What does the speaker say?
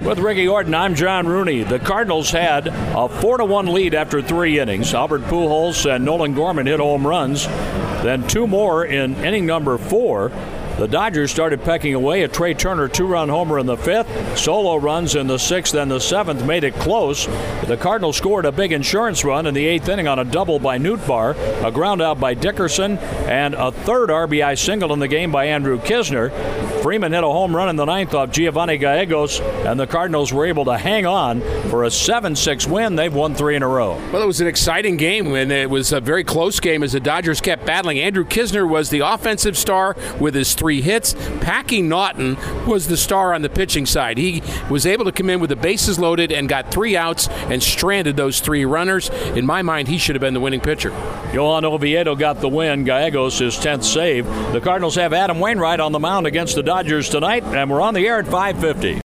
With Ricky Orton, I'm John Rooney. The Cardinals had a 4-1 lead after 3 innings. Albert Pujols and Nolan Gorman hit home runs. Then 2 more in inning number 4. The Dodgers started pecking away. A Trey Turner 2-run homer in the 5th. Solo runs in the 6th and the 7th made it close. The Cardinals scored a big insurance run in the 8th inning on a double by Nootbaar, a ground out by Dickerson, and a 3rd RBI single in the game by Andrew Kisner. Freeman hit a home run in the 9th off Giovanni Gallegos, and the Cardinals were able to hang on for a 7-6 win. They've won 3 in a row. Well, it was an exciting game, and it was a very close game as the Dodgers kept battling. Andrew Kisner was the offensive star with his 3 hits. Packy Naughton was the star on the pitching side. He was able to come in with the bases loaded and got 3 outs and stranded those 3 runners. In my mind, he should have been the winning pitcher. Johan Oviedo got the win. Gallegos his 10th save. The Cardinals have Adam Wainwright on the mound against the Dodgers tonight, and we're on the air at 5:50.